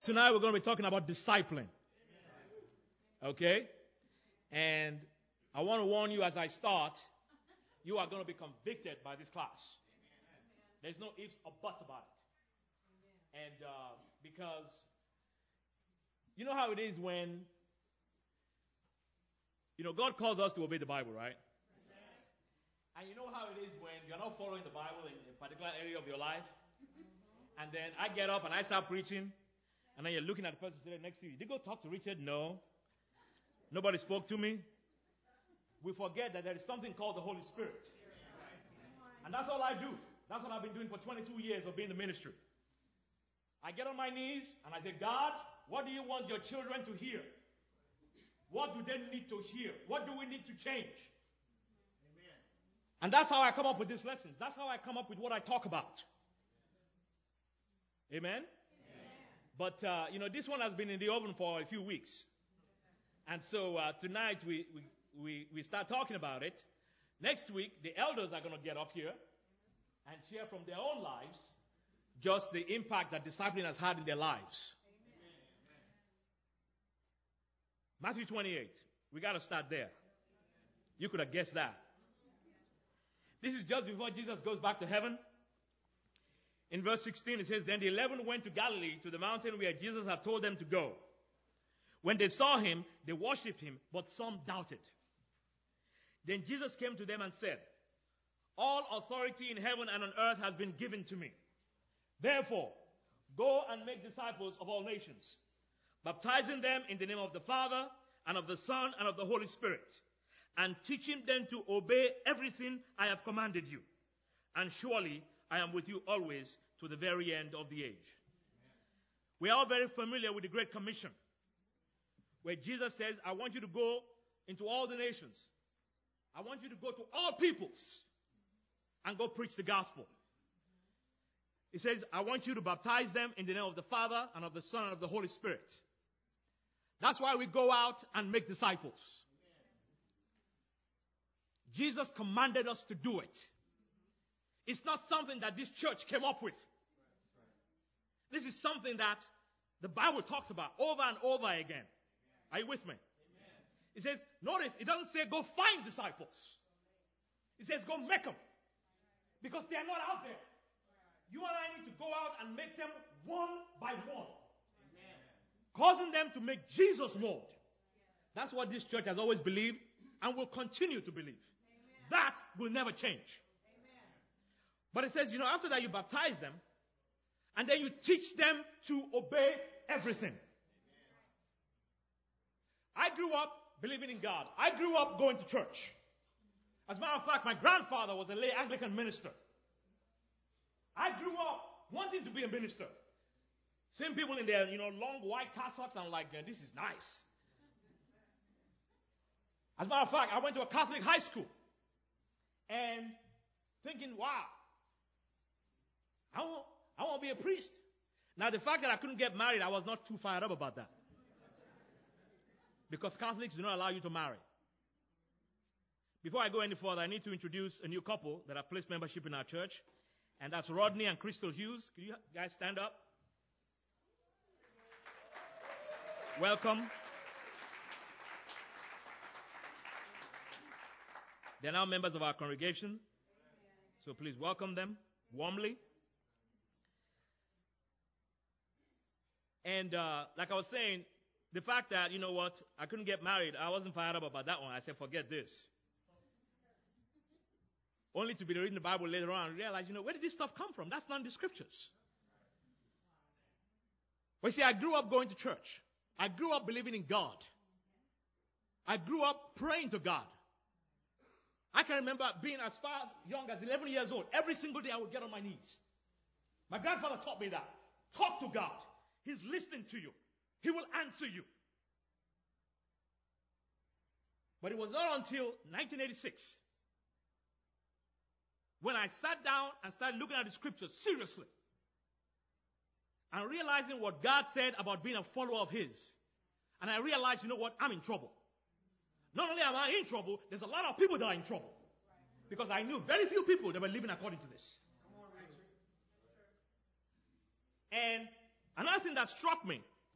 Tonight we're going to be talking about discipling. Okay? And I want to warn you as I start, you are going to be convicted by this class. There's no ifs or buts about it. And because you know how it is when, God calls us to obey the Bible, right? And you know how it is when you're not following the Bible in a particular area of your life. And then I get up and I start preaching. And then you're looking at the person sitting next to you. Did you go talk to Richard? No. Nobody spoke to me. We forget that there is something called the Holy Spirit. And that's all I do. That's what I've been doing for 22 years of being in the ministry. I get on my knees and I say, God, what do you want your children to hear? What do they need to hear? What do we need to change? Amen. And that's how I come up with these lessons. That's how I come up with what I talk about. Amen? But, this one has been in the oven for a few weeks. And so tonight we start talking about it. Next week, the elders are going to get up here and share from their own lives just the impact that discipling has had in their lives. Amen. Matthew 28. We got to start there. You could have guessed that. This is just before Jesus goes back to heaven. In verse 16, it says, Then the 11 went to Galilee, to the mountain where Jesus had told them to go. When they saw him, they worshipped him, but some doubted. Then Jesus came to them and said, All authority in heaven and on earth has been given to me. Therefore, go and make disciples of all nations, baptizing them in the name of the Father, and of the Son, and of the Holy Spirit, and teaching them to obey everything I have commanded you. And surely I am with you always to the very end of the age. Amen. We are all very familiar with the Great Commission, where Jesus says, I want you to go into all the nations. I want you to go to all peoples and go preach the gospel. He says, I want you to baptize them in the name of the Father and of the Son and of the Holy Spirit. That's why we go out and make disciples. Jesus commanded us to do it. It's not something that this church came up with. This is something that the Bible talks about over and over again. Are you with me? It says, notice, it doesn't say go find disciples. It says go make them. Because they are not out there. You and I need to go out and make them one by one. Causing them to make Jesus Lord. That's what this church has always believed and will continue to believe. That will never change. But it says, after that you baptize them, and then you teach them to obey everything. I grew up believing in God. I grew up going to church. As a matter of fact, my grandfather was a lay Anglican minister. I grew up wanting to be a minister. Seeing people in their, long white cassocks, I'm like, this is nice. As a matter of fact, I went to a Catholic high school. And thinking, wow, I want to be a priest. Now, the fact that I couldn't get married, I was not too fired up about that. Because Catholics do not allow you to marry. Before I go any further, I need to introduce a new couple that have placed membership in our church. And that's Rodney and Crystal Hughes. Could you guys stand up? Welcome. They're now members of our congregation. So please welcome them warmly. And like I was saying, the fact that, I couldn't get married, I wasn't fired up about that one. I said, forget this. Only to be reading the Bible later on and realize, where did this stuff come from? That's not in the scriptures. But see, I grew up going to church. I grew up believing in God. I grew up praying to God. I can remember being as far as young as 11 years old. Every single day I would get on my knees. My grandfather taught me that. Talk to God. He's listening to you. He will answer you. But it was not until 1986 when I sat down and started looking at the scriptures seriously and realizing what God said about being a follower of His. And I realized, I'm in trouble. Not only am I in trouble, there's a lot of people that are in trouble. Because I knew very few people that were living according to this. And another thing that struck me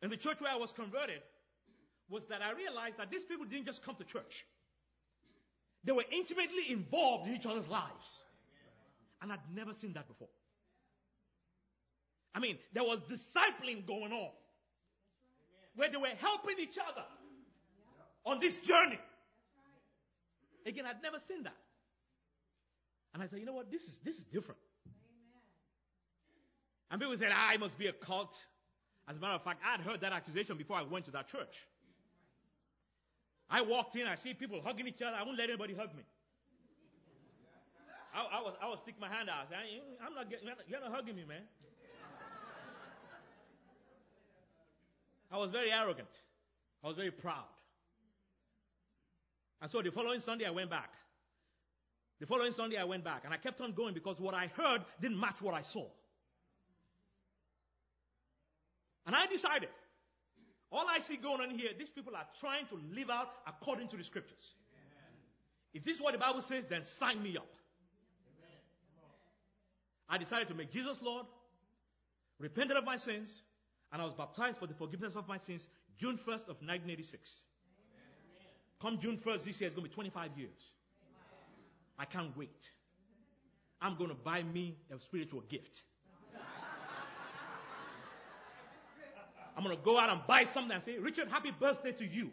in the church where I was converted was that I realized that these people didn't just come to church. They were intimately involved in each other's lives. And I'd never seen that before. I mean, there was discipling going on where they were helping each other on this journey. Again, I'd never seen that. And I said, you know what? This is different. And people said, it must be a cult. As a matter of fact, I had heard that accusation before I went to that church. I walked in, I see people hugging each other. I won't let anybody hug me. I would stick my hand out. I say, you're not hugging me, man. I was very arrogant. I was very proud. And so the following Sunday, I went back. And I kept on going because what I heard didn't match what I saw. And I decided, all I see going on here, these people are trying to live out according to the scriptures. Amen. If this is what the Bible says, then sign me up. Amen. I decided to make Jesus Lord, repented of my sins, and I was baptized for the forgiveness of my sins June 1st of 1986. Amen. Come June 1st this year, it's going to be 25 years. Amen. I can't wait. I'm going to buy me a spiritual gift. I'm going to go out and buy something and say, Richard, happy birthday to you.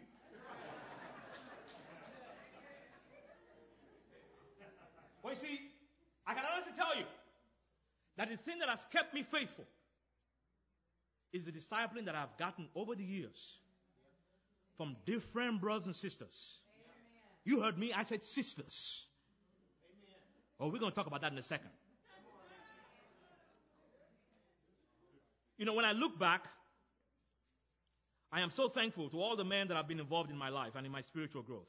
Well, you see, I can honestly tell you that the thing that has kept me faithful is the discipline that I've gotten over the years from different brothers and sisters. Amen. You heard me, I said sisters. Oh, we're going to talk about that in a second. You know, when I look back, I am so thankful to all the men that have been involved in my life and in my spiritual growth.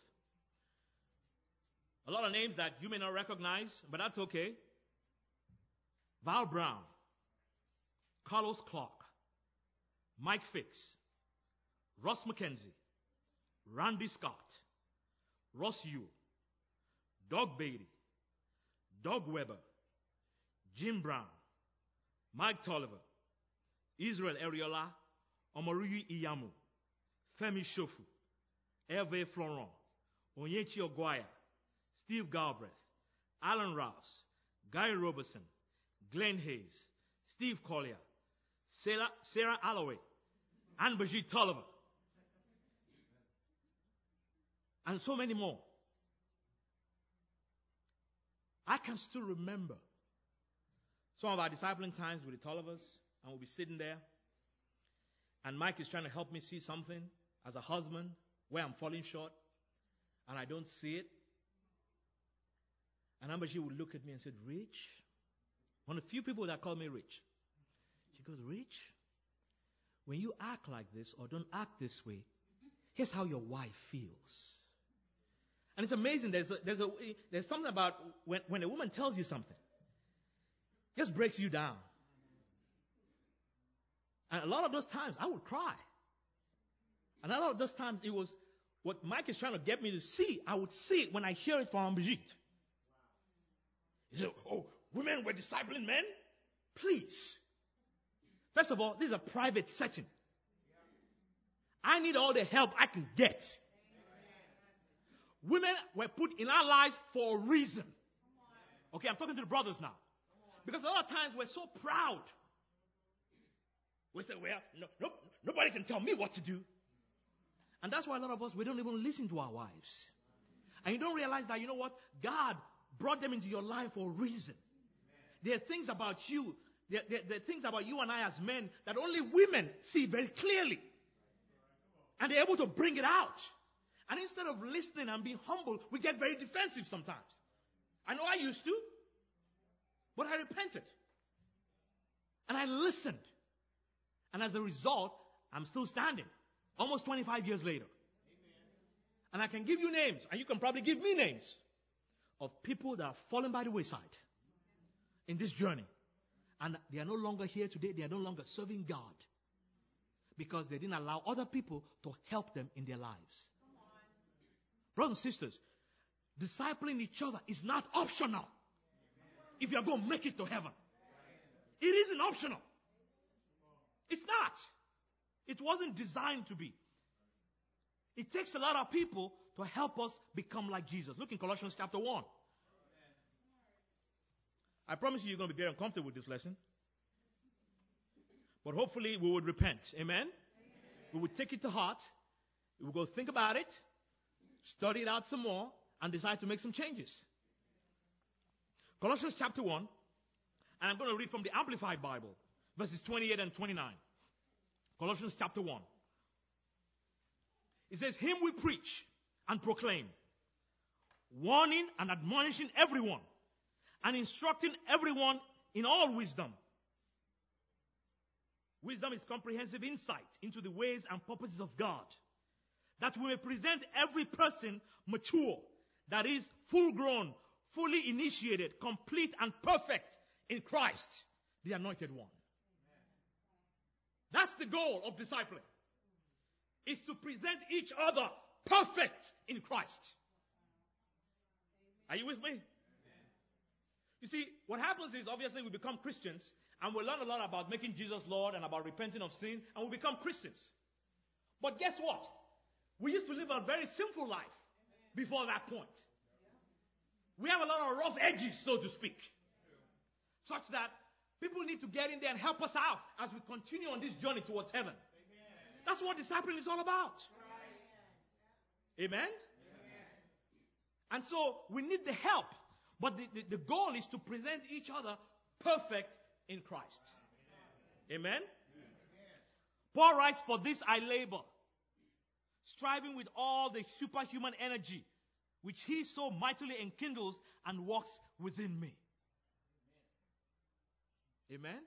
A lot of names that you may not recognize, but that's okay. Val Brown, Carlos Clark, Mike Fix, Ross McKenzie, Randy Scott, Ross Yu, Doug Beatty, Doug Weber, Jim Brown, Mike Tolliver, Israel Ariola, Omoruyi Iyamu, Femi Shofu, Hervé Florent, Onyechi Oguaya, Steve Galbraith, Alan Rouse, Guy Robertson, Glenn Hayes, Steve Collier, Sarah Alloway, and Brigitte Tolliver. And so many more. I can still remember some of our discipling times with the Tollivers, and we'll be sitting there. And Mike is trying to help me see something as a husband where I'm falling short, and I don't see it. And Amberji would look at me and said, Rich? One of the few people that call me Rich. She goes, Rich, when you act like this or don't act this way, here's how your wife feels. And it's amazing. There's something about when a woman tells you something, it just breaks you down. And a lot of those times, I would cry. And a lot of those times, it was what Mike is trying to get me to see. I would see it when I hear it from Brigitte. He said, oh, women were discipling men? Please. First of all, this is a private setting. I need all the help I can get. Women were put in our lives for a reason. Okay, I'm talking to the brothers now. Because a lot of times we're so proud. We say, well, nobody can tell me what to do. And that's why a lot of us, we don't even listen to our wives. And you don't realize that, you know what? God brought them into your life for a reason. There are things about you, there are things about you and I as men that only women see very clearly. And they're able to bring it out. And instead of listening and being humble, we get very defensive sometimes. I know I used to. But I repented. And I listened. And as a result, I'm still standing. Almost 25 years later. Amen. And I can give you names, and you can probably give me names, of people that have fallen by the wayside in this journey. And they are no longer here today. They are no longer serving God. Because they didn't allow other people to help them in their lives. Brothers and sisters, discipling each other is not optional. If you are going to make it to heaven. It isn't optional. It's not. It wasn't designed to be. It takes a lot of people to help us become like Jesus. Look in Colossians chapter 1. I promise you, you're going to be very uncomfortable with this lesson. But hopefully we would repent. Amen? We would take it to heart. We would go think about it, study it out some more, and decide to make some changes. Colossians chapter 1, and I'm going to read from the Amplified Bible, verses 28 and 29. Colossians chapter 1. It says, "Him we preach and proclaim, warning and admonishing everyone, and instructing everyone in all wisdom." Wisdom is comprehensive insight into the ways and purposes of God, that we may present every person mature, that is, full grown, fully initiated, complete, and perfect in Christ, the Anointed One. That's the goal of discipling, is to present each other perfect in Christ. Are you with me? You see, what happens is, obviously, we become Christians, and we learn a lot about making Jesus Lord and about repenting of sin, and we become Christians. But guess what? We used to live a very sinful life before that point. We have a lot of rough edges, so to speak, such that people need to get in there and help us out as we continue on this journey towards heaven. That's what discipling is all about. Amen? And so we need the help. But the goal is to present each other perfect in Christ. Amen? Paul writes, "For this I labor, striving with all the superhuman energy which he so mightily enkindles and works within me." Amen?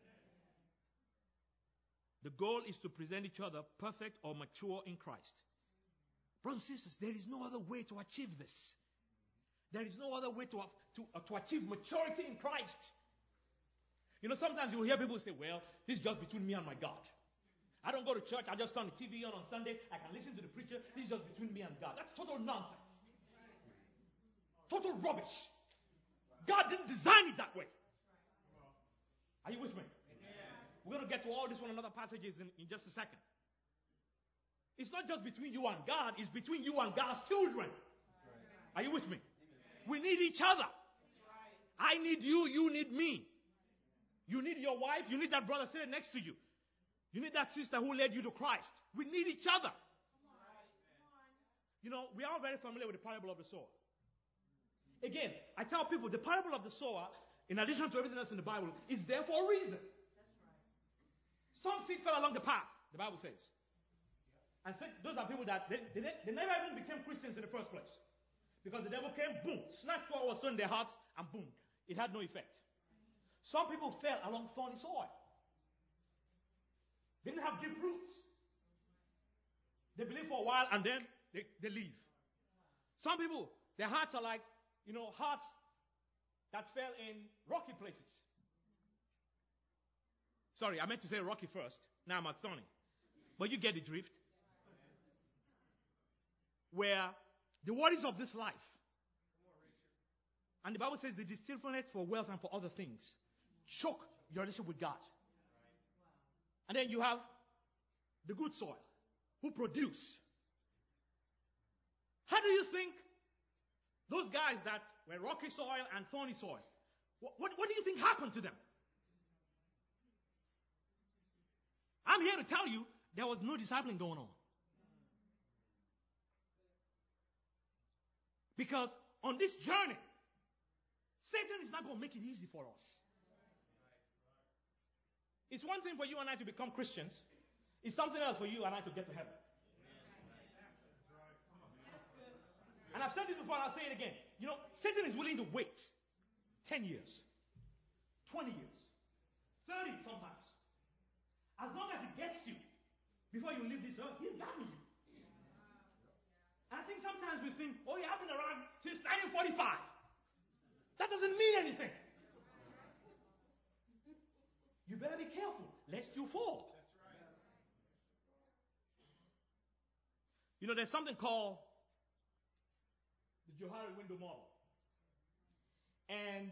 The goal is to present each other perfect or mature in Christ. Brothers and sisters, there is no other way to achieve this. There is no other way to achieve maturity in Christ. You know, sometimes you hear people say, "Well, this is just between me and my God. I don't go to church. I just turn the TV on Sunday. I can listen to the preacher. This is just between me and God." That's total nonsense. Total rubbish. God didn't design it that way. Are you with me? We're going to get to all this one and other passages in just a second. It's not just between you and God. It's between you and God's children. Are you with me? We need each other. I need you. You need me. You need your wife. You need that brother sitting next to you. You need that sister who led you to Christ. We need each other. You know, we are very familiar with the parable of the sower. Again, I tell people the parable of the sower, in addition to everything else in the Bible, is there for a reason. Some seed fell along the path, the Bible says. And those are people that they never even became Christians in the first place. Because the devil came, boom, snatched what was sown in their hearts, and boom, it had no effect. Some people fell along thorny soil. They didn't have deep roots. They believe for a while and then they leave. Some people, their hearts are like, hearts that fell in rocky places. Sorry, I meant to say rocky first. Now I'm at thorny. But you get the drift. Where the worries of this life, and the Bible says the deceitfulness for wealth and for other things, choke your relationship with God. And then you have the good soil, who produce. How do you think those guys that were rocky soil and thorny soil, what do you think happened to them? I'm here to tell you there was no discipling going on. Because on this journey, Satan is not going to make it easy for us. It's one thing for you and I to become Christians. It's something else for you and I to get to heaven. And I've said this before and I'll say it again. Satan is willing to wait 10 years, 20 years, 30 sometimes. As long as he gets you before you leave this earth, he's got you. And I think sometimes we think, oh, yeah, I've been around since 1945. That doesn't mean anything. You better be careful, lest you fall. There's something called the Johari window model. And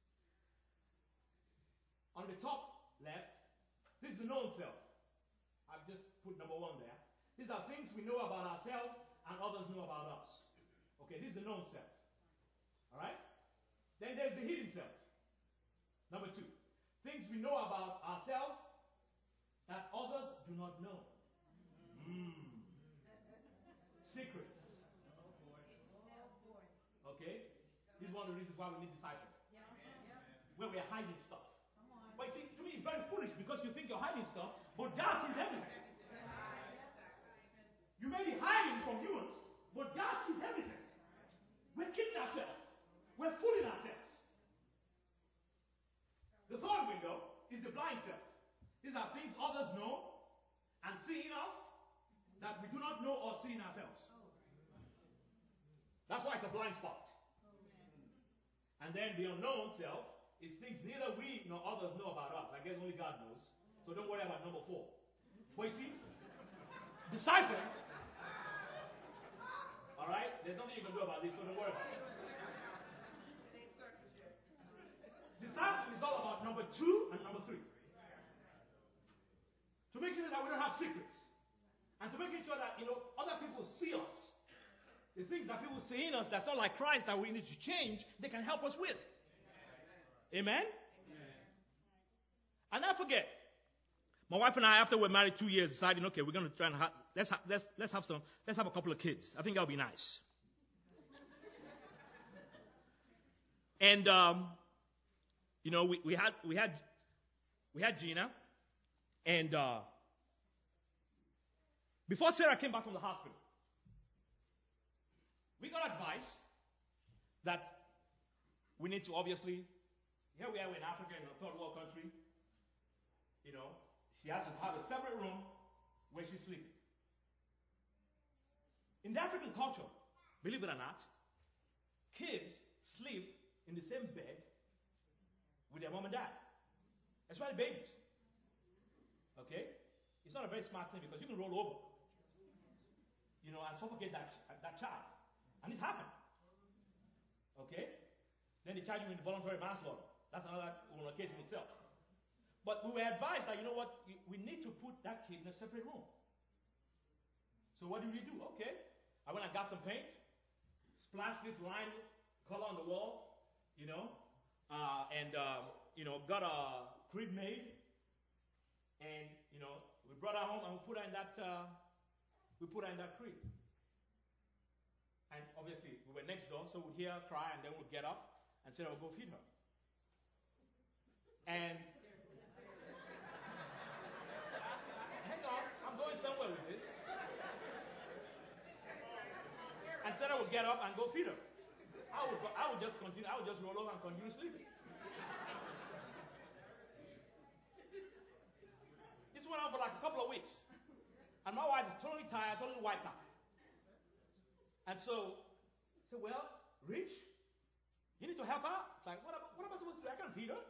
on the top left, this is the known self. I I've just put number one there. These are things we know about ourselves and others know about us. Okay, this is the known self. All right? Then there's the hidden self. Number two, things we know about ourselves that others do not know. Secrets. Okay? This is one of the reasons why we need disciples. Where we are hiding stuff. But you see, to me it's very foolish because you think you're hiding stuff, but God sees everything. You may be hiding from humans, but God sees everything. We're kidding ourselves. We're fooling ourselves. The third window is the blind self. These are things others know and see in us that we do not know or see in ourselves. That's why it's a blind spot. And then the unknown self is things neither we nor others know about us. I guess only God knows. So don't worry about number 4. But you see, discipling, all right, there's nothing you can do about this, so don't worry about it. Discipling is all about number 2 and number 3. To make sure that we don't have secrets. And to making sure that, other people see us. The things that people see in us that's not like Christ that we need to change, they can help us with. Amen? And not forget, my wife and I, after we're married 2 years, decided, okay, we're going to try and let's have a couple of kids. I think that'll be nice. And we had Gina, and before Sarah came back from the hospital, we got advice that we need to obviously, here we are in Africa, in a third world country, she has to have a separate room where she's sleeping. In the African culture, believe it or not, kids sleep in the same bed with their mom and dad, especially babies. Okay? It's not a very smart thing because you can roll over, and suffocate that child. And it's happened. Okay? Then they charge you with involuntary manslaughter. That's another case in itself. But we were advised that, we need to put that kid in a separate room. So what did we do? Okay. I went and got some paint, splashed this lime color on the wall, got a crib made, and, we brought her home and we put her in that crib. And obviously, we were next door, so we'd hear her cry, and then we'd get up and say, "I'll go feed her." And hang on, I'm going somewhere with this. And Sarah would get up and go feed her. I would just continue. I would just roll over and continue sleeping. This went on for like a couple of weeks, and my wife is totally tired, totally wiped out. And so I said, "Well, Rich, you need to help out." It's like, what am I supposed to do? I can't feed her.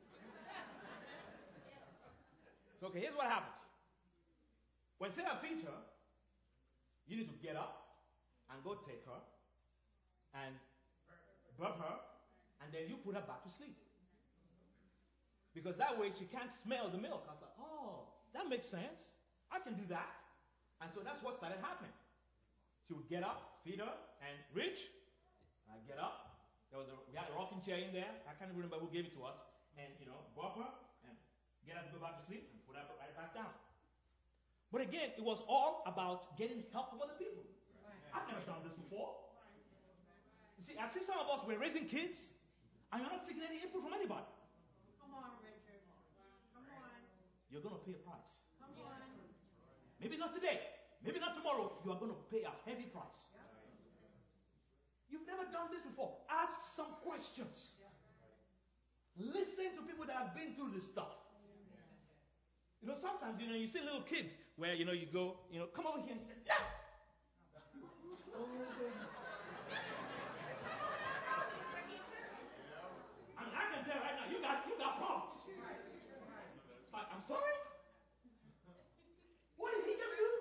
So, okay, here's what happens. When Sarah feeds her, you need to get up and go take her and burp her, and then you put her back to sleep. Because that way she can't smell the milk. I was like, oh, that makes sense. I can do that. And so that's what started happening. She would get up, feed her, and Rich, I get up. We had a rocking chair in there. I can't remember who gave it to us. And, burp her, and get her to go back to sleep, and put her right back down. But again, it was all about getting help from other people. I've never done this before. You see, I see some of us, we're raising kids, and you're not taking any input from anybody. Come on, Richard. Come on. You're going to pay a price. Come on. Maybe not today. Maybe not tomorrow. You are going to pay a heavy price. You've never done this before. Ask some questions. Listen to people that have been through this stuff. Sometimes, you see little kids where, you go, come over here. No! I mean, I can tell right now, you got problems. It's like, I'm sorry? What did he just do?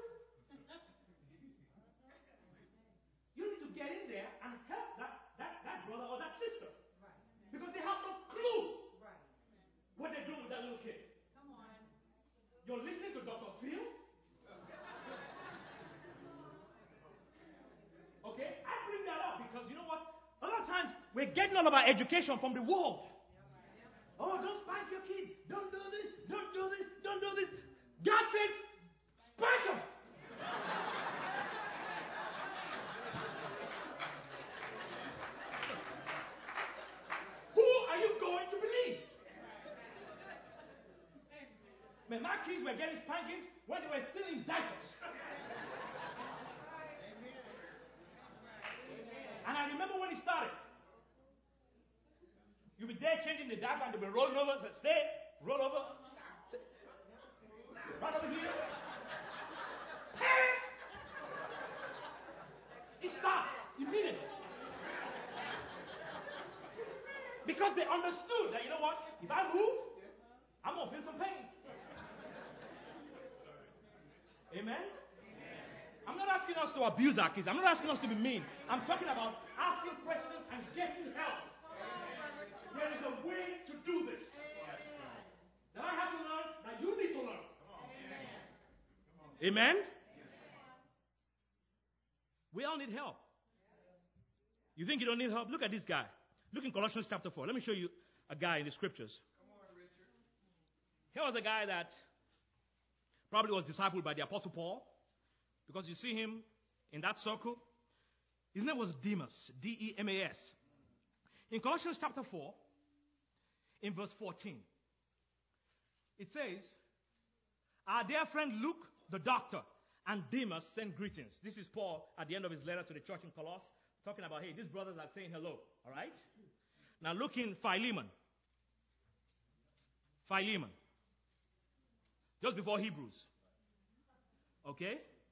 You need to get in there and help that brother or that sister. Because they have no clue what they're doing with that little kid. Come on. You're listening to Dr. Phil We're getting all of our education from the world. Oh, don't spank your kids. Don't do this. Don't do this. Don't do this. God says, spank them. Who are you going to believe? Man, my kids were getting spankings when they were still in diapers. And I remember when it started. You'll be there changing the diaper and they'll be rolling over. So stay, roll over. Stay. Right over here. Hey! It stopped immediately. Because they understood that, you know what? If I move, I'm going to feel some pain. Amen? I'm not asking us to abuse our kids. I'm not asking us to be mean. I'm talking about asking questions and getting help. There is a way to do this. That I have to learn, that you need to learn. Amen? We all need help. You think you don't need help? Look at this guy. Look in Colossians chapter 4. Let me show you a guy in the scriptures. Here was a guy that probably was discipled by the Apostle Paul, because you see him in that circle. His name was Demas, D-E-M-A-S. In Colossians chapter 4, in verse 14, it says, our dear friend Luke, the doctor, and Demas send greetings. This is Paul at the end of his letter to the church in Colossus, talking about, hey, these brothers are saying hello, all right? Now look in Philemon. Philemon. Just before Hebrews. Okay?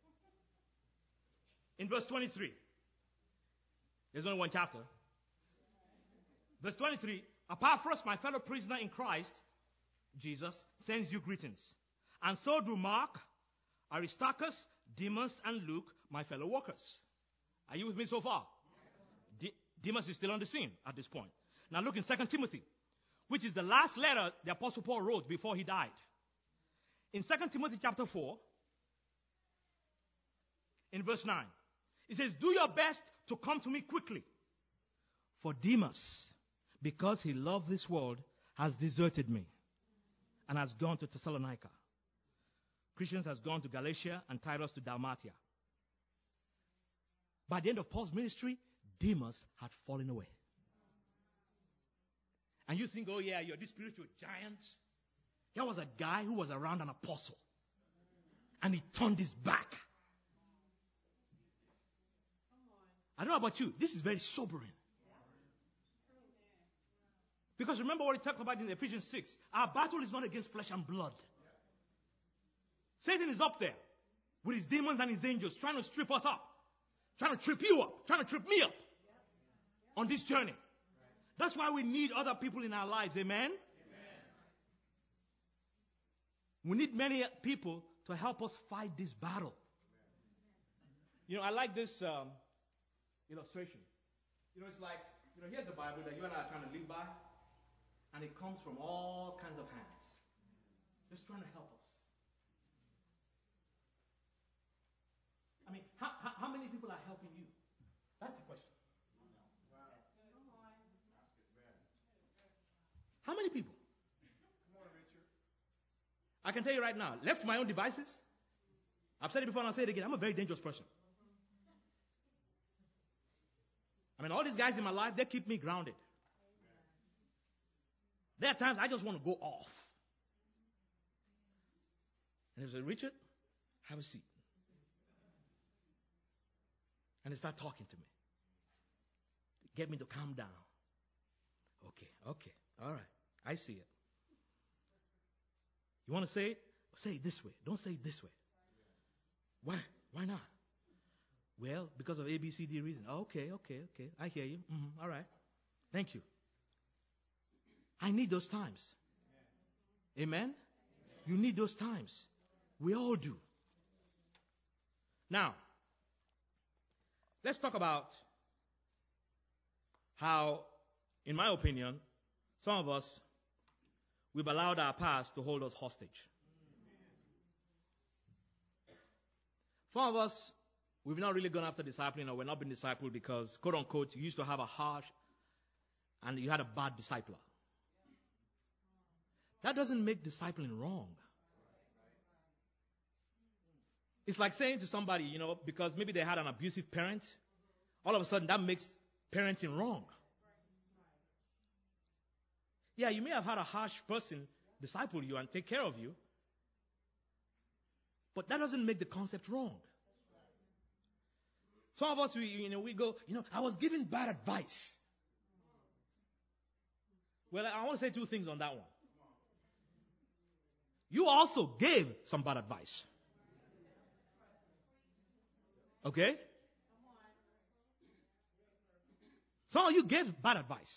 In verse 23. There's only one chapter. Verse 23. Epaphras, my fellow prisoner in Christ, Jesus, sends you greetings. And so do Mark, Aristarchus, Demas, and Luke, my fellow workers. Are you with me so far? Demas is still on the scene at this point. Now look in 2 Timothy, which is the last letter the Apostle Paul wrote before he died. In 2 Timothy chapter 4, in verse 9, it says, do your best to come to me quickly. For Demas, because he loved this world, has deserted me and has gone to Thessalonica. Christians has gone to Galatia and Titus to Dalmatia. By the end of Paul's ministry, Demas had fallen away. And you think, oh yeah, you're this spiritual giant. Here was a guy who was around an apostle. And he turned his back. I don't know about you. This is very sobering. Because remember what he talked about in Ephesians 6. Our battle is not against flesh and blood. Satan is up there with his demons and his angels trying to strip us up. Trying to trip you up. Trying to trip me up. On this journey. That's why we need other people in our lives. Amen? We need many people to help us fight this battle. You know, I like this illustration. You know, it's like, you know, here's the Bible that you and I are trying to live by, and it comes from all kinds of hands. Just trying to help us. I mean, how many people are helping you? That's the question. How many people? I can tell you right now, left to my own devices, I've said it before and I'll say it again, I'm a very dangerous person. I mean, all these guys in my life, they keep me grounded. There are times I just want to go off. And they say, Richard, have a seat. And they start talking to me. Get me to calm down. Okay, all right. I see it. You want to say it? Say it this way. Don't say it this way. Why? Why not? Well, because of A, B, C, D reason. Okay. I hear you. All right. Thank you. I need those times. Amen? You need those times. We all do. Now, let's talk about how, in my opinion, some of us, we've allowed our past to hold us hostage. Some of us, we've not really gone after discipling, or we're not being discipled because, quote unquote, you used to have a harsh and you had a bad discipler. That doesn't make discipling wrong. It's like saying to somebody, because maybe they had an abusive parent, all of a sudden that makes parenting wrong. Yeah, you may have had a harsh person disciple you and take care of you, but that doesn't make the concept wrong. Some of us, we go, I was given bad advice. Well, I want to say two things on that one. You also gave some bad advice. Okay? Some of you gave bad advice.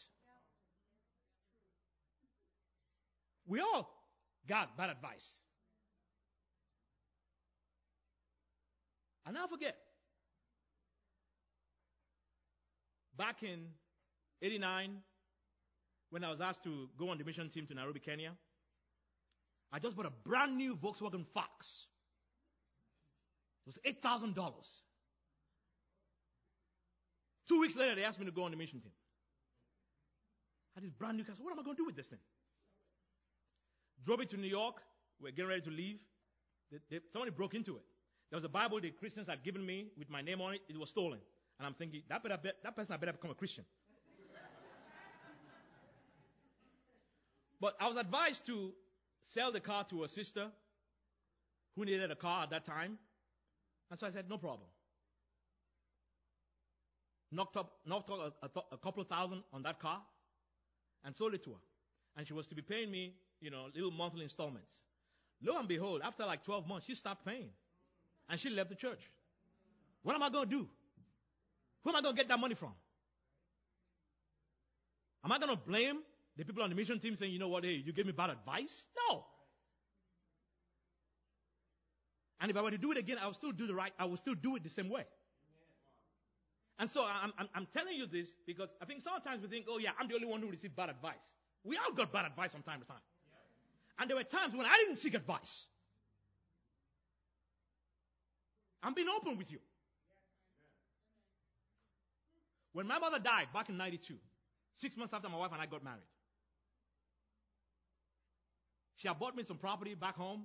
We all got bad advice. I'll never forget. Back in 89, when I was asked to go on the mission team to Nairobi, Kenya, I just bought a brand new Volkswagen Fox. It was $8,000. 2 weeks later, they asked me to go on the mission team. I had this brand new car. So what am I going to do with this thing? Drove it to New York. We were getting ready to leave. Somebody broke into it. There was a Bible the Christians had given me with my name on it. It was stolen. And I'm thinking, that person had better become a Christian. But I was advised to sell the car to a sister who needed a car at that time. And so I said, no problem. Knocked up a couple of thousand on that car and sold it to her. And she was to be paying me, little monthly installments. Lo and behold, after like 12 months, she stopped paying. And she left the church. What am I going to do? Who am I going to get that money from? Am I going to blame the people on the mission team saying, you know what, hey, you gave me bad advice? No. And if I were to do it again, I would still do it the same way. And so I'm telling you this because I think sometimes we think, oh yeah, I'm the only one who received bad advice. We all got bad advice from time to time. And there were times when I didn't seek advice. I'm being open with you. When my mother died back in 92, 6 months after my wife and I got married, she had bought me some property back home.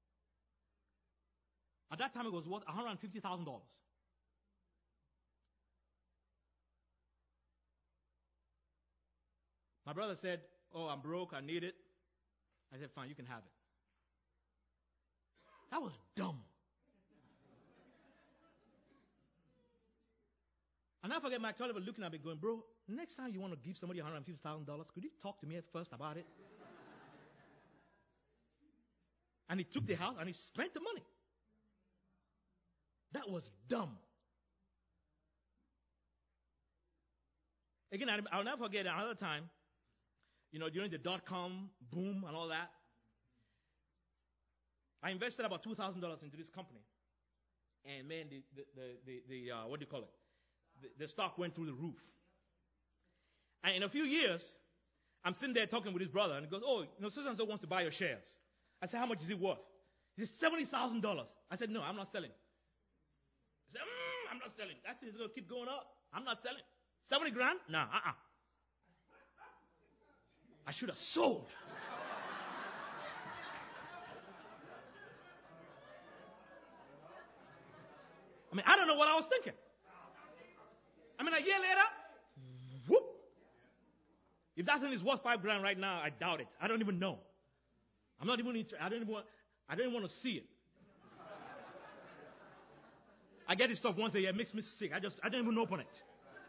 At that time, it was worth $150,000. My brother said, oh, I'm broke, I need it. I said, fine, you can have it. That was dumb. I'll never forget Mike Tolliver looking at me going, bro, next time you want to give somebody $150,000, could you talk to me first about it? And he took the house and he spent the money. That was dumb. Again, I'll never forget another time, during the dot-com boom and all that, I invested about $2,000 into this company. And man, the what do you call it? The stock went through the roof. And in a few years, I'm sitting there talking with his brother, and he goes, oh, so-and-so wants to buy your shares. I said, how much is it worth? He said, $70,000. I said, no, I'm not selling. He said, I'm not selling. That's it. It's going to keep going up. I'm not selling. 70 grand? Nah, I should have sold. I don't know what I was thinking. A year later, whoop. If that thing is worth $5 grand right now, I doubt it. I don't even know. I'm not even interested. I don't even want to see it. I get this stuff once a year. It makes me sick. I don't even open it.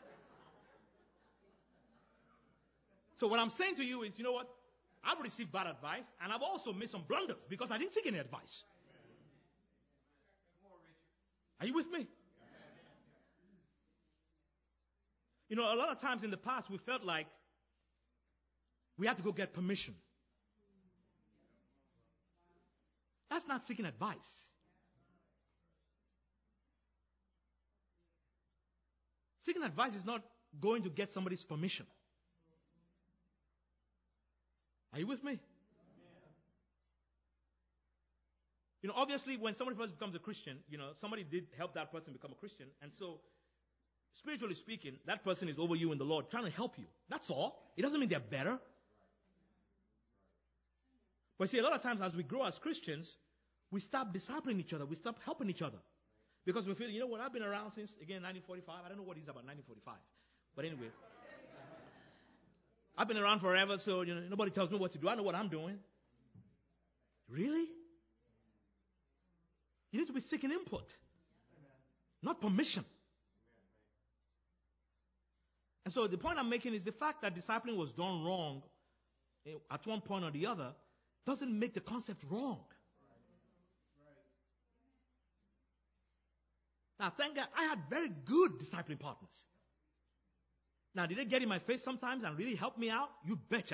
So what I'm saying to you is, you know what? I've received bad advice, and I've also made some blunders because I didn't seek any advice. Are you with me? A lot of times in the past, we felt like we had to go get permission. That's not seeking advice. Seeking advice is not going to get somebody's permission. Are you with me? Obviously, when somebody first becomes a Christian, somebody did help that person become a Christian. And so spiritually speaking, that person is over you in the Lord, trying to help you. That's all. It doesn't mean they're better. But see, a lot of times as we grow as Christians, we stop discipling each other. We stop helping each other. Because we feel, you know what, I've been around since, again, 1945. I don't know what it is about 1945. But anyway. I've been around forever, so nobody tells me what to do. I know what I'm doing. Really? You need to be seeking input, not permission. And so the point I'm making is the fact that discipling was done wrong at one point or the other doesn't make the concept wrong. Now, thank God, I had very good discipling partners. Now, did they get in my face sometimes and really help me out? You betcha.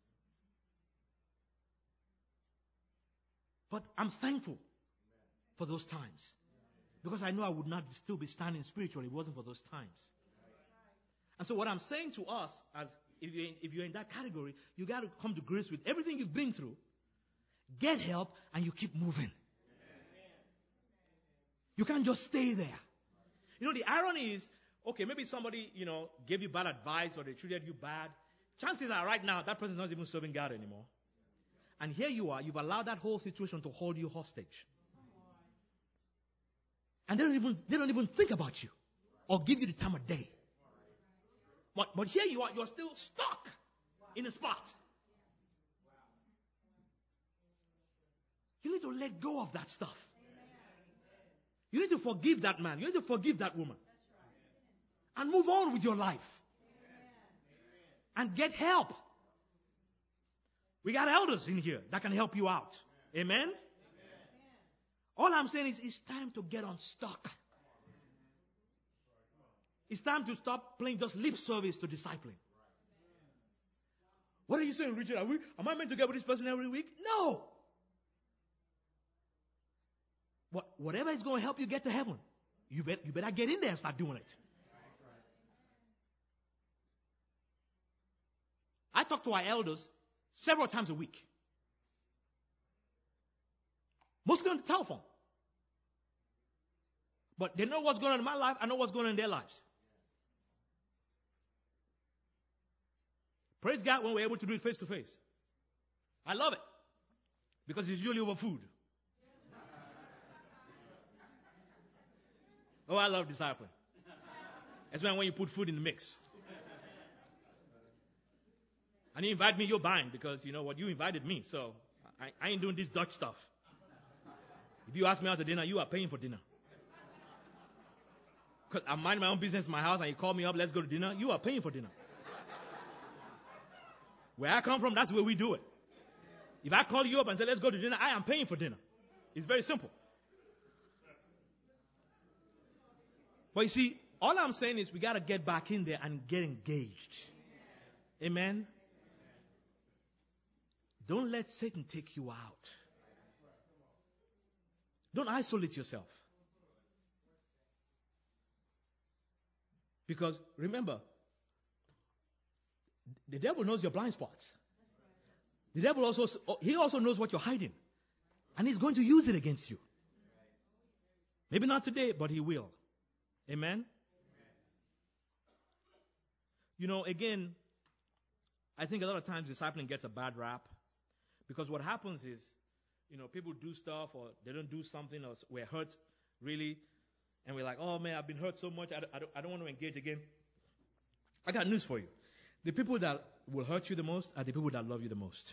But I'm thankful for those times. Because I know I would not still be standing spiritually if it wasn't for those times. And so what I'm saying to us, as if you're in that category, you got to come to grips with everything you've been through. Get help and you keep moving. You can't just stay there. The irony is, okay, maybe somebody, gave you bad advice or they treated you bad. Chances are right now that person is not even serving God anymore. And here you are, you've allowed that whole situation to hold you hostage. And they don't even think about you or give you the time of day. But here you are, you're still stuck in a spot. You need to let go of that stuff. You need to forgive that man. You need to forgive that woman. And move on with your life. And get help. We got elders in here that can help you out. Amen? All I'm saying is it's time to get unstuck. It's time to stop playing just lip service to discipling. What are you saying, Richard? Am I meant to get with this person every week? No. Whatever is going to help you get to heaven, you better get in there and start doing it. I talk to our elders several times a week. Mostly on the telephone. But they know what's going on in my life. I know what's going on in their lives. Praise God when we're able to do it face to face. I love it. Because it's usually over food. Oh, I love discipling. Especially when you put food in the mix. And you invite me, you're buying because you know what, you invited me. So I ain't doing this Dutch stuff. If you ask me out to dinner, you are paying for dinner. Because I'm minding my own business in my house and you call me up, let's go to dinner, you are paying for dinner. Where I come from, that's where we do it. If I call you up and say, let's go to dinner, I am paying for dinner. It's very simple. But you see, all I'm saying is we got to get back in there and get engaged. Amen? Don't let Satan take you out. Don't isolate yourself. Because remember, the devil knows your blind spots. The devil also knows what you're hiding. And he's going to use it against you. Maybe not today, but he will. Amen? Again, I think a lot of times discipling gets a bad rap. Because what happens is, people do stuff or they don't do something or we're hurt, really. And we're like, oh man, I've been hurt so much, I don't want to engage again. I got news for you. The people that will hurt you the most are the people that love you the most.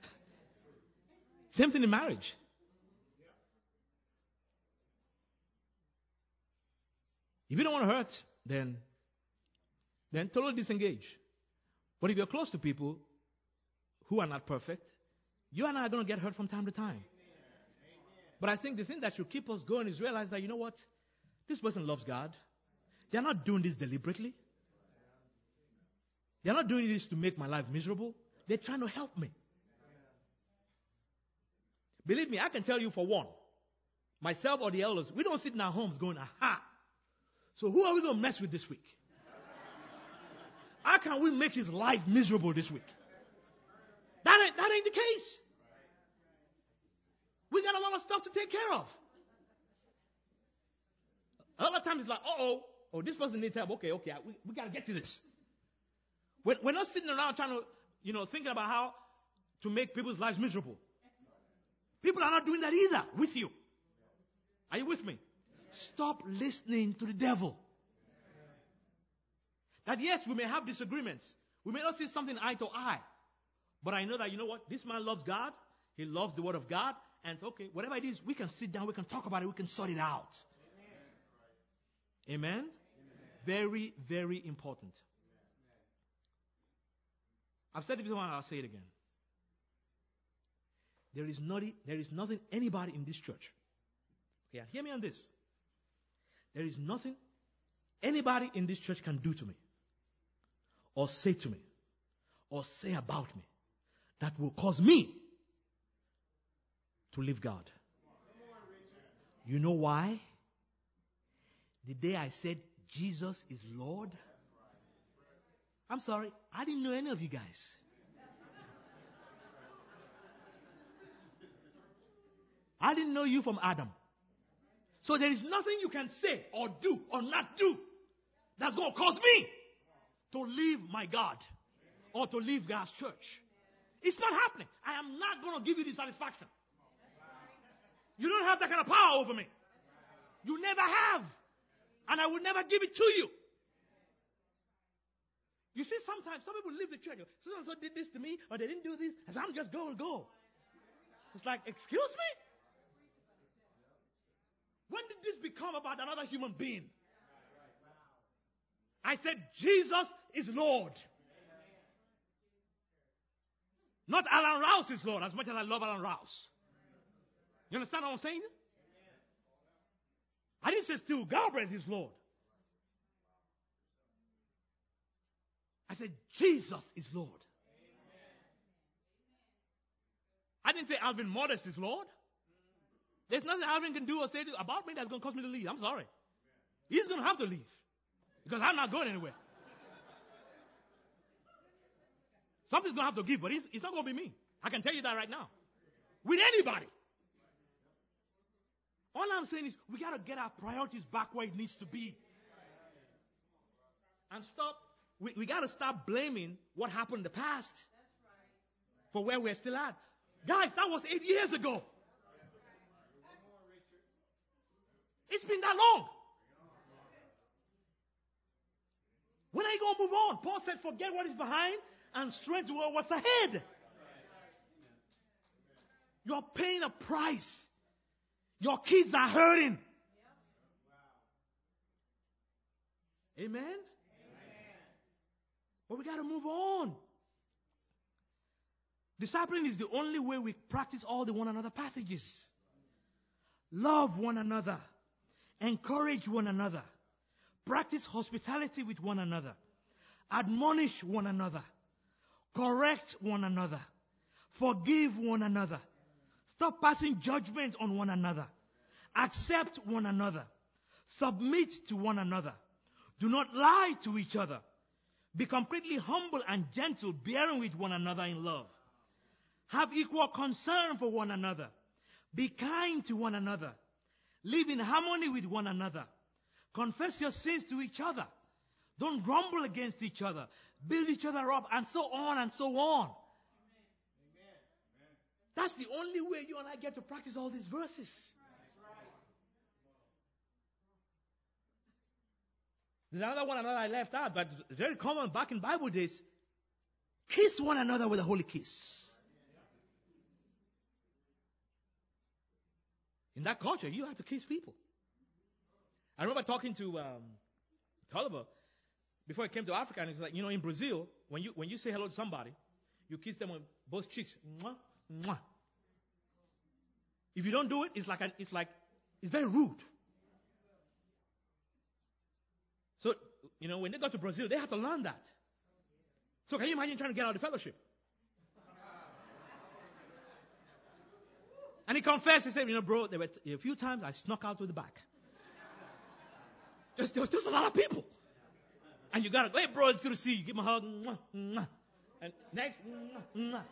Same thing in marriage. If you don't want to hurt, then totally disengage. But if you're close to people who are not perfect, you and I are going to get hurt from time to time. But I think the thing that should keep us going is realize that, you know what? This person loves God. They're not doing this deliberately. They're not doing this to make my life miserable. They're trying to help me. Believe me, I can tell you for one, myself or the elders, we don't sit in our homes going, aha. So who are we going to mess with this week? How can we make his life miserable this week? That ain't the case. We got a lot of stuff to take care of. A lot of times it's like, oh, this person needs help. Okay, we got to get to this. We're not sitting around trying to, thinking about how to make people's lives miserable. People are not doing that either with you. Are you with me? Stop listening to the devil. That yes, we may have disagreements. We may not see something eye to eye. But I know that, you know what? This man loves God. He loves the Word of God. And it's okay. Whatever it is, we can sit down. We can talk about it. We can sort it out. Amen? Amen? Very, very important. I've said it before and I'll say it again. There is nothing anybody in this church. Okay, hear me on this. There is nothing anybody in this church can do to me, or say to me, or say about me, that will cause me to leave God. You know why? The day I said Jesus is Lord, I'm sorry, I didn't know any of you guys. I didn't know you from Adam. So there is nothing you can say or do or not do that's going to cause me to leave my God or to leave God's church. It's not happening. I am not going to give you the satisfaction. You don't have that kind of power over me. You never have. And I will never give it to you. You see, sometimes some people leave the church. So-and-so did this to me, or they didn't do this, and so I'm just going to go. It's like, excuse me? When did this become about another human being? I said, Jesus is Lord. Not Alan Rouse is Lord, as much as I love Alan Rouse. You understand what I'm saying? I didn't say Stu Galbraith is Lord. I said, Jesus is Lord. I didn't say Alvin Modest is Lord. There's nothing Alvin can do or say about me that's going to cause me to leave. I'm sorry. He's going to have to leave. Because I'm not going anywhere. Something's going to have to give, but it's not going to be me. I can tell you that right now. With anybody. All I'm saying is we got to get our priorities back where it needs to be. And stop. We got to stop blaming what happened in the past for where we're still at. Guys, that was 8 years ago. It's been that long. When are you going to move on? Paul said, forget what is behind and straight to what's ahead. You're paying a price. Your kids are hurting. Amen? But we got to move on. Discipline is the only way we practice all the one another passages. Love one another. Encourage one another. Practice hospitality with one another. Admonish one another. Correct one another. Forgive one another. Stop passing judgment on one another. Accept one another. Submit to one another. Do not lie to each other. Be completely humble and gentle, bearing with one another in love. Have equal concern for one another. Be kind to one another. Live in harmony with one another. Confess your sins to each other. Don't grumble against each other. Build each other up, and so on and so on. That's the only way you and I get to practice all these verses. There's another one I left out, but it's very common back in Bible days. Kiss one another with a holy kiss. In that culture, you had to kiss people. I remember talking to Tolliver before he came to Africa, and he's like, in Brazil, when you say hello to somebody, you kiss them on both cheeks. Mwah, mwah. If you don't do it, it's very rude. So, when they got to Brazil, they had to learn that. So can you imagine trying to get out of the fellowship? And he confessed, he said, bro, there were a few times I snuck out to the back. There was just a lot of people. And you got to go, hey, bro, it's good to see you. Give him a hug. Mwah, mwah. And next, mwah, mwah.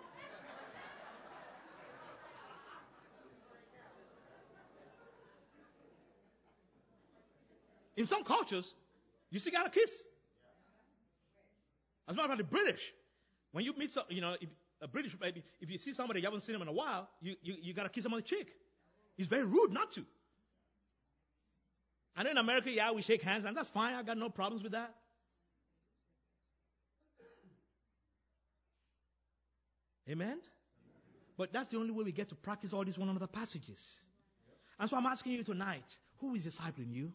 In some cultures, You still got to kiss. As a matter of fact, the British, when you meet some, if a British, if you see somebody you haven't seen him in a while, you got to kiss him on the cheek. It's very rude not to. I know in America, yeah, we shake hands, and that's fine. I got no problems with that. Amen? But that's the only way we get to practice all these one another passages. And so I'm asking you tonight, who is discipling you?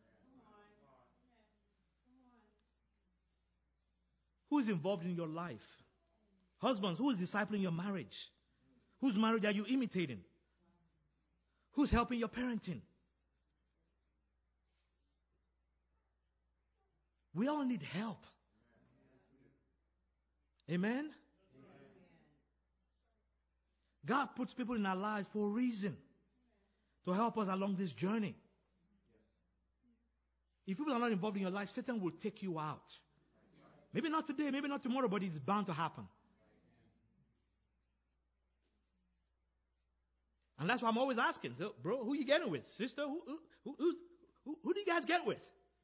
Who is involved in your life? Husbands, who is discipling your marriage? Whose marriage are you imitating? Who's helping your parenting? We all need help. Amen? God puts people in our lives for a reason, to help us along this journey. If people are not involved in your life, Satan will take you out. Maybe not today, maybe not tomorrow, but it's bound to happen. And that's why I'm always asking, so, bro, who you getting with? Sister, who do you guys get with?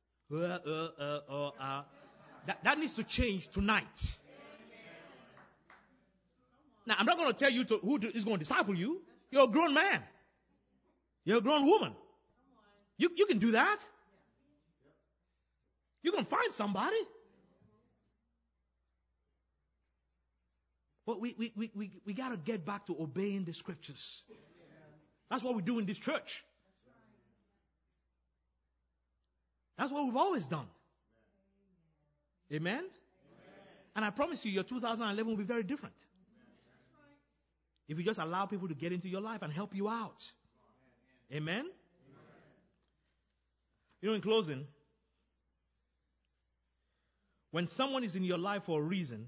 That needs to change tonight. Now, I'm not going to tell you who is going to disciple you. You're a grown man. You're a grown woman. You can do that. You can find somebody. But we got to get back to obeying the scriptures. That's what we do in this church. That's what we've always done. Amen? And I promise you, your 2011 will be very different. If you just allow people to get into your life and help you out. Amen? In closing, when someone is in your life for a reason,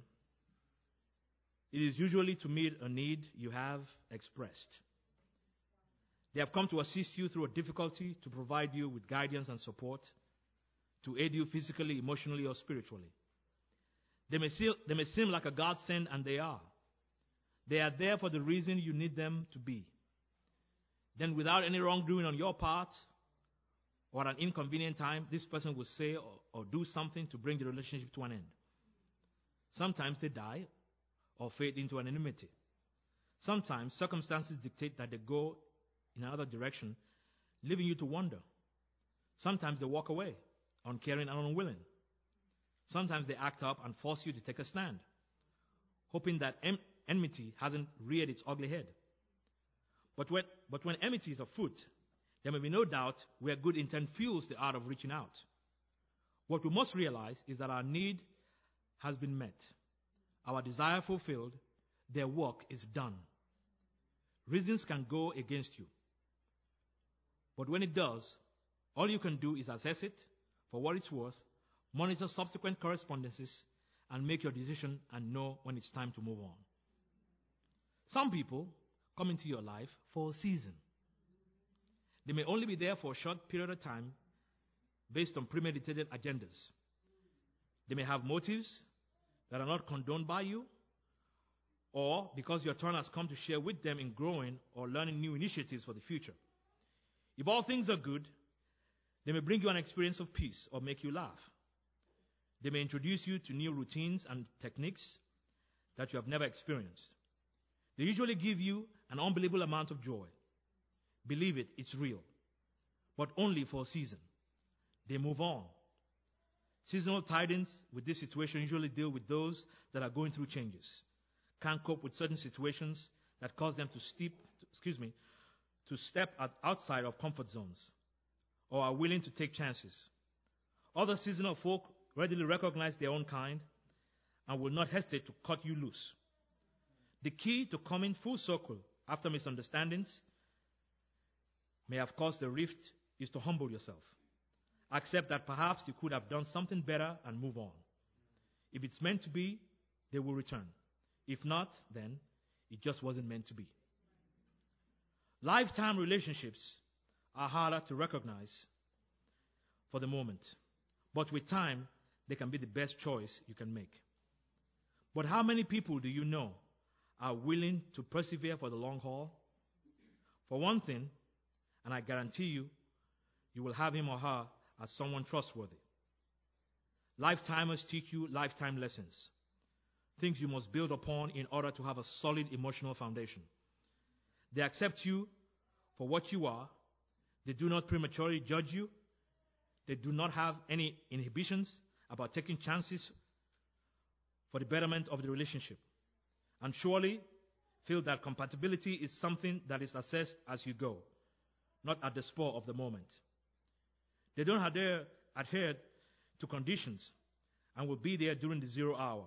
it is usually to meet a need you have expressed. They have come to assist you through a difficulty, to provide you with guidance and support, to aid you physically, emotionally, or spiritually. They may seem like a godsend, and they are. They are there for the reason you need them to be. Then, without any wrongdoing on your part, or at an inconvenient time, this person will say or do something to bring the relationship to an end. Sometimes they die or fade into an enmity. Sometimes circumstances dictate that they go in another direction, leaving you to wonder. Sometimes they walk away, uncaring and unwilling. Sometimes they act up and force you to take a stand, hoping that enmity hasn't reared its ugly head. But when enmity is afoot, there may be no doubt where good intent fuels the art of reaching out. What we must realize is that our need has been met, our desire fulfilled, their work is done. Reasons can go against you. But when it does, all you can do is assess it for what it's worth, monitor subsequent correspondences, and make your decision and know when it's time to move on. Some people come into your life for a season. They may only be there for a short period of time based on premeditated agendas. They may have motives that are not condoned by you, or because your turn has come to share with them in growing or learning new initiatives for the future. If all things are good, they may bring you an experience of peace or make you laugh. They may introduce you to new routines and techniques that you have never experienced. They usually give you an unbelievable amount of joy. Believe it, it's real. But only for a season. They move on. Seasonal tidings with this situation usually deal with those that are going through changes, can't cope with certain situations that cause them to step outside of comfort zones, or are willing to take chances. Other seasonal folk readily recognize their own kind and will not hesitate to cut you loose. The key to coming full circle after misunderstandings may have caused a rift is to humble yourself. Accept that perhaps you could have done something better and move on. If it's meant to be, they will return. If not, then it just wasn't meant to be. Lifetime relationships are harder to recognize for the moment, but with time, they can be the best choice you can make. But how many people do you know are willing to persevere for the long haul? For one thing, and I guarantee you, you will have him or her as someone trustworthy. Lifetimers teach you lifetime lessons, things you must build upon in order to have a solid emotional foundation. They accept you for what you are. They do not prematurely judge you. They do not have any inhibitions about taking chances for the betterment of the relationship. And surely feel that compatibility is something that is assessed as you go, not at the spur of the moment. They don't adhere to conditions and will be there during the 0 hour.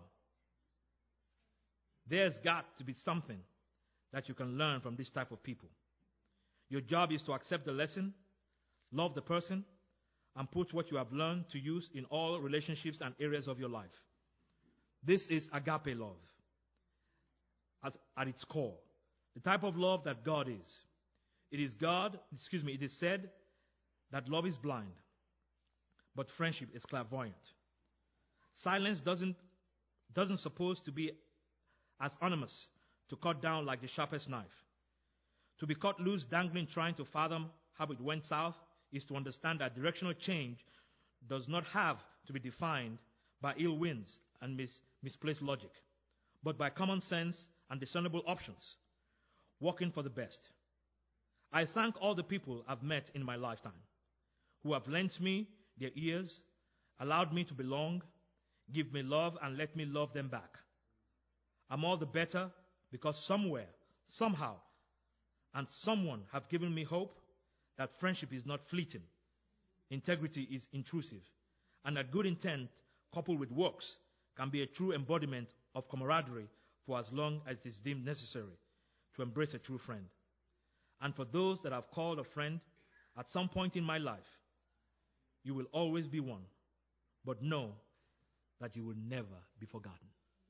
There's got to be something that you can learn from this type of people. Your job is to accept the lesson, love the person, and put what you have learned to use in all relationships and areas of your life. This is agape love at its core. The type of love that God is. It is said that love is blind, but friendship is clairvoyant. Silence doesn't supposed to be as ominous to cut down like the sharpest knife. To be cut loose dangling trying to fathom how it went south is to understand that directional change does not have to be defined by ill winds and misplaced logic, but by common sense and discernible options, working for the best. I thank all the people I've met in my lifetime who have lent me their ears, allowed me to belong, give me love, and let me love them back. I'm all the better because somewhere, somehow, and someone have given me hope that friendship is not fleeting, integrity is intrusive, and that good intent coupled with works can be a true embodiment of camaraderie for as long as it is deemed necessary to embrace a true friend. And for those that I've called a friend at some point in my life, you will always be one, but know that you will never be forgotten.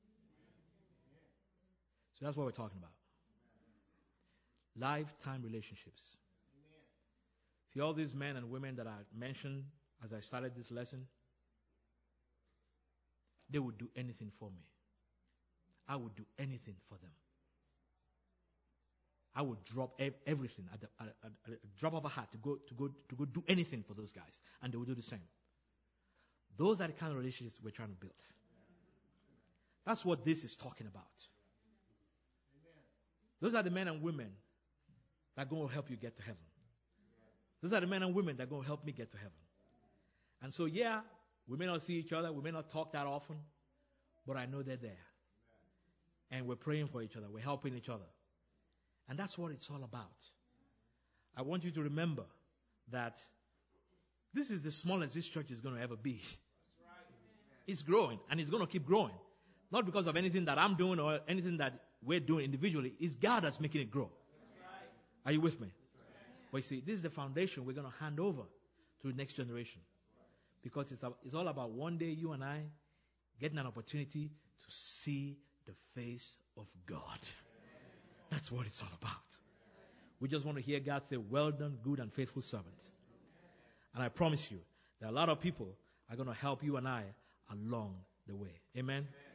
So that's what we're talking about. Lifetime relationships. See, all these men and women that I mentioned as I started this lesson, they would do anything for me. I would do anything for them. I would drop everything at a drop of a hat to go do anything for those guys, and they would do the same. Those are the kind of relationships we're trying to build. That's what this is talking about. Those are the men and women that are going to help you get to heaven. Those are the men and women that are going to help me get to heaven. And so, yeah, we may not see each other, we may not talk that often, but I know they're there. And we're praying for each other, we're helping each other. And that's what it's all about. I want you to remember that this is the smallest this church is going to ever be. It's growing, and it's going to keep growing. Not because of anything that I'm doing or anything that we're doing individually. It's God that's making it grow. Are you with me? But you see, this is the foundation we're going to hand over to the next generation. Because it's all about one day you and I getting an opportunity to see the face of God. That's what it's all about. We just want to hear God say, well done, good and faithful servant. And I promise you that a lot of people are going to help you and I along the way. Amen?